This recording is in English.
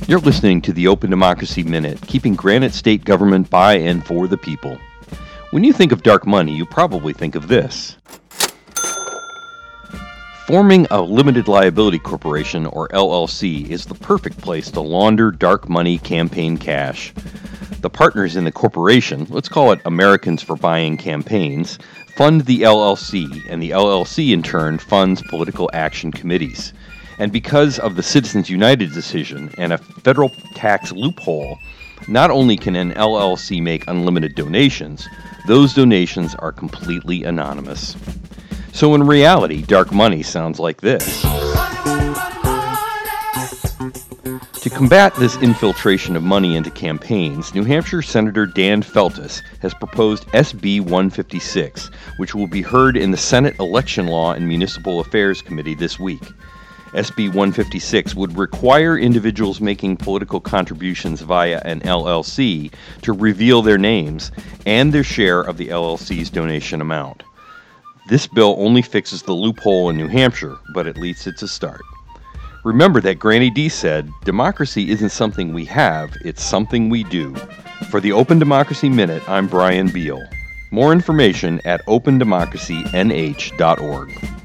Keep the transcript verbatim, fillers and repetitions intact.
You're listening to the Open Democracy Minute, keeping Granite State government by and for the people. When you think of dark money, you probably think of this. Forming a limited liability corporation, or L L C, is the perfect place to launder dark money campaign cash. The partners in the corporation, let's call it Americans for Buying Campaigns, fund the L L C, and the L L C in turn funds political action committees. And because of the Citizens United decision and a federal tax loophole, not only can an L L C make unlimited donations, those donations are completely anonymous. So in reality, dark money sounds like this. To combat this infiltration of money into campaigns, New Hampshire Senator Dan Feltes has proposed S B one fifty-six, which will be heard in the Senate Election Law and Municipal Affairs Committee this week. S B one fifty-six would require individuals making political contributions via an L L C to reveal their names and their share of the L L C's donation amount. This bill only fixes the loophole in New Hampshire, but at least it's a start. Remember that Granny D said, democracy isn't something we have, it's something we do. For the Open Democracy Minute, I'm Brian Beal. More information at open democracy n h dot org.